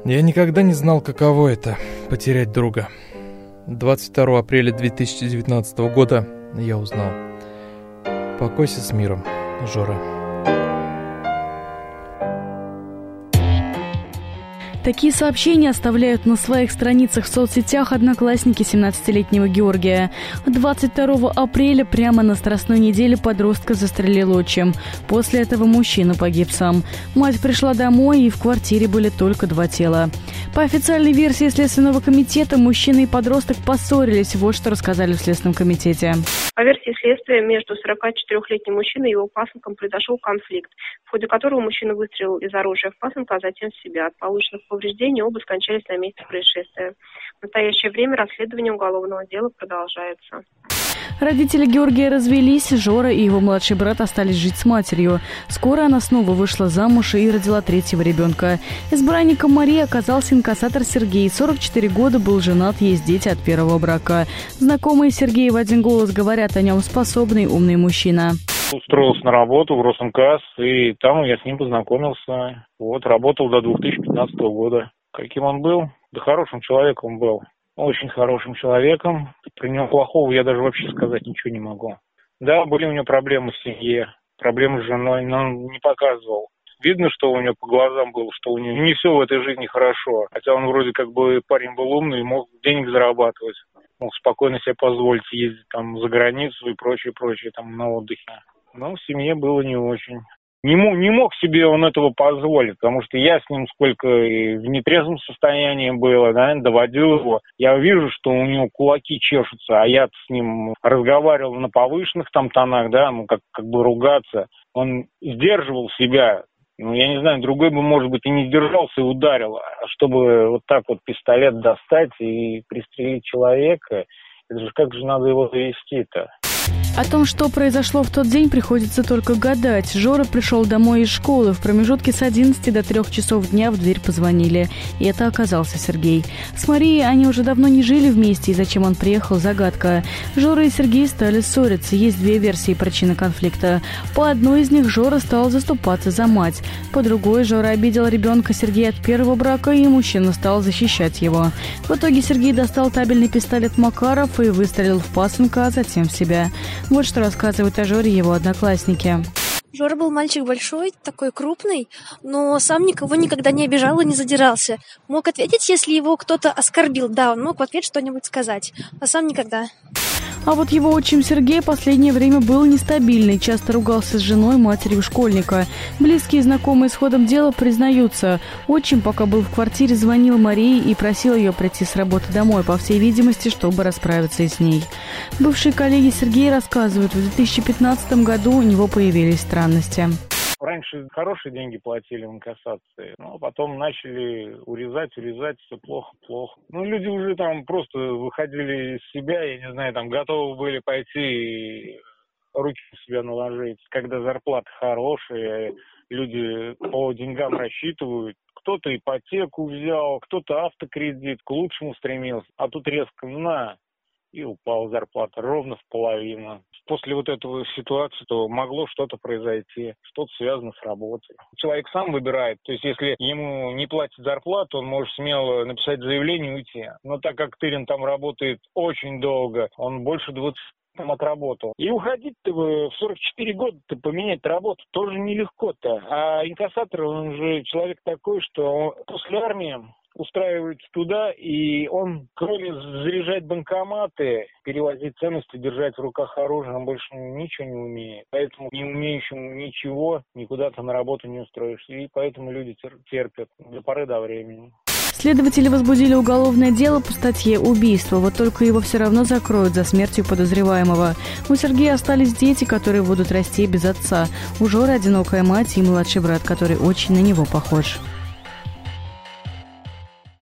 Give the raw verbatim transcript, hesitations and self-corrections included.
Я никогда не знал, каково это – потерять друга. двадцать второго апреля две тысячи девятнадцатого года я узнал. Покойся с миром, Жора. Такие сообщения оставляют на своих страницах в соцсетях одноклассники семнадцатилетнего Георгия. двадцать второго апреля прямо на Страстной неделе подростка застрелил отчим. После этого мужчина погиб сам. Мать пришла домой, и в квартире были только два тела. По официальной версии Следственного комитета, мужчина и подросток поссорились. Вот что рассказали в Следственном комитете. По версии следствия, между сорокачетырёхлетним мужчиной и его пасынком произошел конфликт, в ходе которого мужчина выстрелил из оружия в пасынка, а затем в себя. От полученных повреждений оба скончались на месте происшествия. В настоящее время расследование уголовного дела продолжается. Родители Георгия развелись, Жора и его младший брат остались жить с матерью. Скоро она снова вышла замуж и родила третьего ребенка. Избранником Марии оказался инкассатор Сергей. сорок четыре года, был женат, есть дети от первого брака. Знакомые Сергея в один голос говорят о нем: способный, умный мужчина. Устроился на работу в Росинкасс, и там я с ним познакомился. Вот, работал до две тысячи пятнадцатого года. Каким он был? Да хорошим человеком был. Очень хорошим человеком. Про него плохого я даже вообще сказать ничего не могу. Да, были у него проблемы в семье, проблемы с женой, но он не показывал. Видно, что у него по глазам было, что у него не все в этой жизни хорошо. Хотя он вроде как бы парень был умный, мог денег зарабатывать. Мог спокойно себе позволить ездить там за границу и прочее, прочее, там на отдыхе. Но в семье было не очень. Не мог, не мог себе он этого позволить, потому что я с ним сколько и в нетрезвом состоянии было, да, доводил его. Я вижу, что у него кулаки чешутся, а я с ним разговаривал на повышенных там тонах, да, ну как, как бы ругаться. Он сдерживал себя. Ну, я не знаю, другой бы, может быть, и не сдержался и ударил. А чтобы вот так вот пистолет достать и пристрелить человека, это же как же надо его завести-то? О том, что произошло в тот день, приходится только гадать. Жора пришел домой из школы. В промежутке с одиннадцати до трёх часов дня в дверь позвонили. И это оказался Сергей. С Марией они уже давно не жили вместе, и зачем он приехал – загадка. Жора и Сергей стали ссориться. Есть две версии причины конфликта. По одной из них Жора стал заступаться за мать. По другой, Жора обидел ребенка Сергея от первого брака, и мужчина стал защищать его. В итоге Сергей достал табельный пистолет Макаров и выстрелил в пасынка, а затем в себя. Вот что рассказывают о Жоре его одноклассники. Жора был мальчик большой, такой крупный, но сам никого никогда не обижал и не задирался. Мог ответить, если его кто-то оскорбил. Да, он мог в ответ что-нибудь сказать, а сам никогда. А вот его отчим Сергей последнее время был нестабильный, часто ругался с женой, матерью школьника. Близкие и знакомые с ходом дела признаются. Отчим, пока был в квартире, звонил Марии и просил ее прийти с работы домой, по всей видимости, чтобы расправиться и с ней. Бывшие коллеги Сергея рассказывают, в две тысячи пятнадцатом году у него появились странности. Раньше хорошие деньги платили в инкассации, но потом начали урезать, урезать, все плохо, плохо. Ну, люди уже там просто выходили из себя, я не знаю, там готовы были пойти и руки в себя наложить. Когда зарплата хорошая, люди по деньгам рассчитывают. Кто-то ипотеку взял, кто-то автокредит, к лучшему стремился, а тут резко на... и упала зарплата ровно в половину. После вот этого ситуации то могло что-то произойти, что-то связано с работой. Человек сам выбирает, то есть если ему не платят зарплату, он может смело написать заявление и уйти. Но так как Тырин там работает очень долго, он больше двадцати там отработал. И уходить-то в сорок четыре года-то поменять работу тоже нелегко-то. А инкассатор, он же человек такой, что после армии устраивается туда, и он, кроме заряжать банкоматы, перевозить ценности, держать в руках оружие, он больше ничего не умеет. Поэтому не умеющему ничего никуда ты на работу не устроишься. И поэтому люди терпят до поры до времени. Следователи возбудили уголовное дело по статье «Убийство». Вот только его все равно закроют за смертью подозреваемого. У Сергея остались дети, которые будут расти без отца. У Жоры одинокая мать и младший брат, который очень на него похож.